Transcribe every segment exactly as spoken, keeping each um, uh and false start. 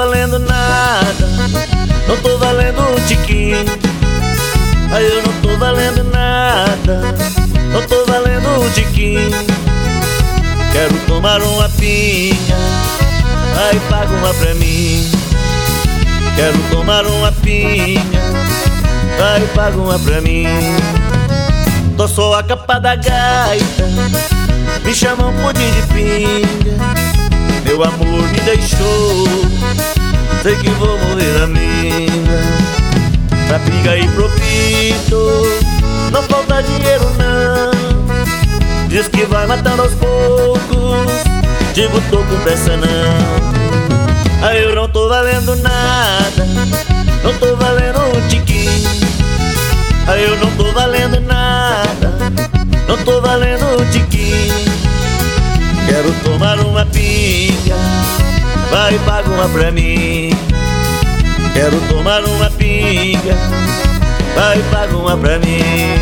valendo nada, não tô valendo um tiquinho. Aí eu não tô valendo nada, não tô valendo um tiquinho. Quero tomar uma pinga, aí paga uma pra mim. Quero tomar uma pinga, aí paga uma pra mim. Tô só a capa da gaita, me chamam um pudim de pinga. Meu amor me deixou, sei que vou morrer na minga. Pra pinga e pro pito, não falta dinheiro não. Diz que vai matando aos poucos, digo tô com pressa não. Aí eu não tô valendo nada, não tô valendo um tiquinho. Aí eu não tô valendo nada, não tô valendo um tiquinho. Quero tomar uma pinga, vai paga uma pra mim. Quero tomar uma pinga, vai paga uma pra mim.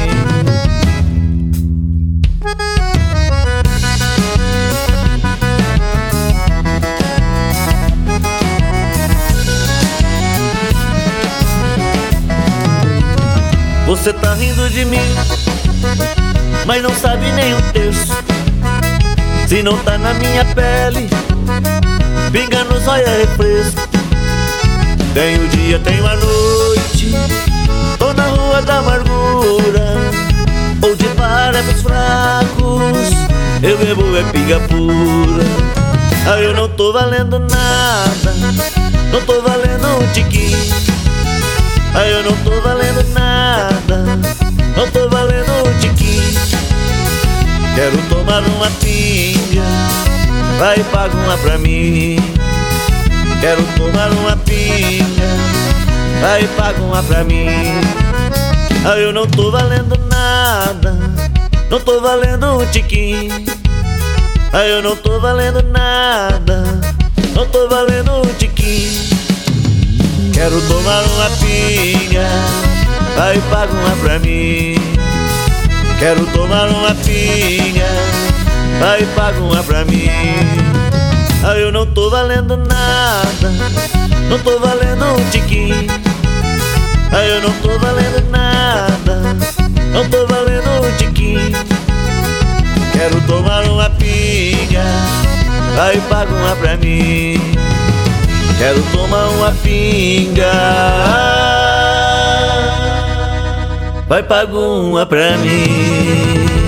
Você tá rindo de mim, mas não sabe nem um terço. Se não tá na minha pele, pinga nos olhos é refresco. Tem o dia, tem a noite, tô na rua da amargura. Ou de para pros fracos, eu bebo é pinga pura. Aí eu não tô valendo nada, não tô valendo um tiquinho. Aí eu não tô valendo nada, não tô valendo um tiquinho. Quero tomar uma pinga, vai paga uma pra mim. Quero tomar uma pinga, vai paga uma pra mim. Aí eu não tô valendo nada, não tô valendo um tiquinho. Aí eu não tô valendo nada, não tô valendo um tiquinho. Quero tomar uma pinga, vai paga uma pra mim. Quero tomar uma pinga, vai paga uma pra mim. Aí eu não tô valendo nada, não tô valendo um tiquinho. Aí eu não tô valendo nada, não tô valendo um tiquinho. Quero tomar uma pinga, vai paga uma pra mim. Quero tomar uma pinga, vai paga uma pra mim.